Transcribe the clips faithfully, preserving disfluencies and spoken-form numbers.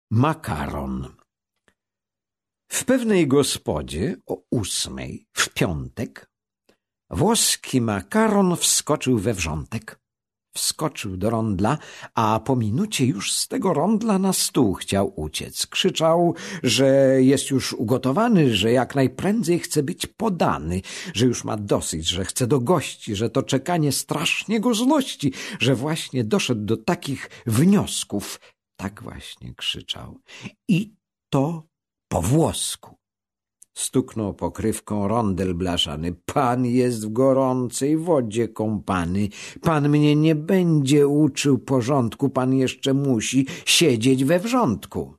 Makaron. W pewnej gospodzie o ósmej w piątek włoski makaron wskoczył we wrzątek. Wskoczył do rondla, a po minucie już z tego rondla na stół chciał uciec. Krzyczał, że jest już ugotowany, że jak najprędzej chce być podany, że już ma dosyć, że chce do gości, że to czekanie strasznie go złości, że właśnie doszedł do takich wniosków. Tak właśnie krzyczał. I to po włosku. Stuknął pokrywką rondel blaszany. Pan jest w gorącej wodzie kąpany. Pan mnie nie będzie uczył porządku. Pan jeszcze musi siedzieć we wrzątku.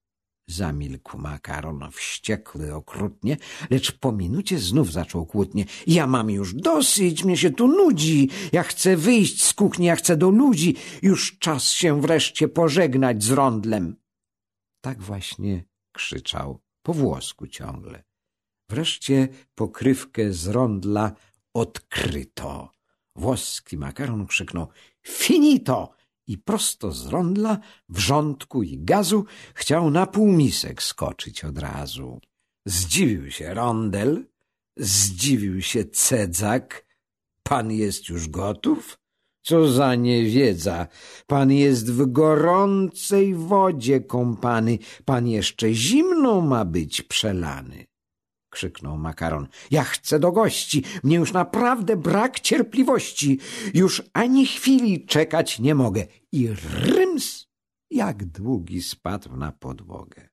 Zamilkł makaron, wściekły okrutnie, lecz po minucie znów zaczął kłótnie. Ja mam już dosyć, mnie się tu nudzi. Ja chcę wyjść z kuchni, ja chcę do ludzi. Już czas się wreszcie pożegnać z rondlem. Tak właśnie krzyczał po włosku ciągle. Wreszcie pokrywkę z rondla odkryto. Włoski makaron krzyknął finito i prosto z rondla, wrzątku i gazu chciał na półmisek skoczyć od razu. Zdziwił się rondel, zdziwił się cedzak. Pan jest już gotów? Co za niewiedza! Pan jest w gorącej wodzie kąpany, pan jeszcze zimną ma być przelany. Krzyknął makaron. Ja chcę do gości, mnie już naprawdę brak cierpliwości. Już ani chwili czekać nie mogę. I ryms, jak długi spadł na podłogę.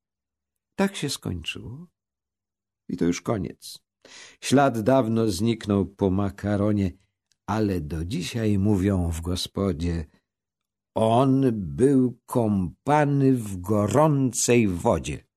Tak się skończyło. I to już koniec. Ślad dawno zniknął po makaronie, ale do dzisiaj mówią w gospodzie, on był kąpany w gorącej wodzie.